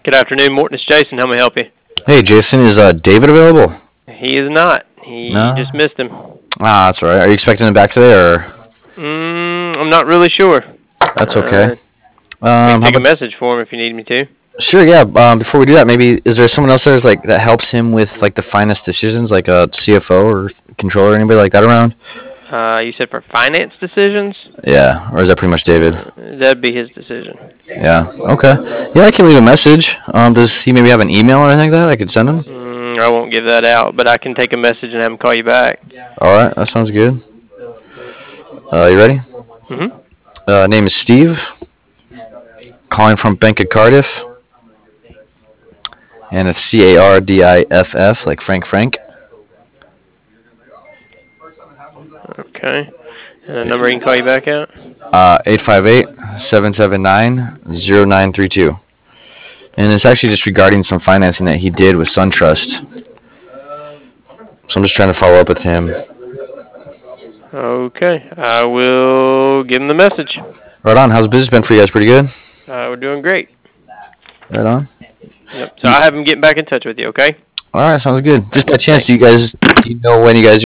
Good afternoon, Morton. It's Jason. How may I help you? Hey, Jason, is David available? He is not. He No? just missed him. Ah, that's all right. Are you expecting him back today, or? I'm not really sure. That's okay. I can How take a about? message for him if you need me to. Sure, yeah. Before we do that, maybe is there someone else there's like that helps him with like the finest decisions, like a CFO or controller, anybody like that around? You said for finance decisions? Yeah, or is that pretty much David? That'd be his decision. Yeah. Okay. Yeah, I can leave a message. Does he maybe have an email or anything like that I could send him? I won't give that out, but I can take a message and have him call you back. All right, that sounds good. You ready? Mm-hmm. Name is Steve. Calling from Bank of Cardiff. And it's Cardiff, like Frank. Okay. And a number he can call you back at? 858-779-0932. And it's actually just regarding some financing that he did with SunTrust. So I'm just trying to follow up with him. Okay. I will give him the message. Right on. How's business been for you guys? Pretty good? We're doing great. Right on. Yep. So I'll have him get back in touch with you, okay? All right, sounds good. Just by chance, do you know when you guys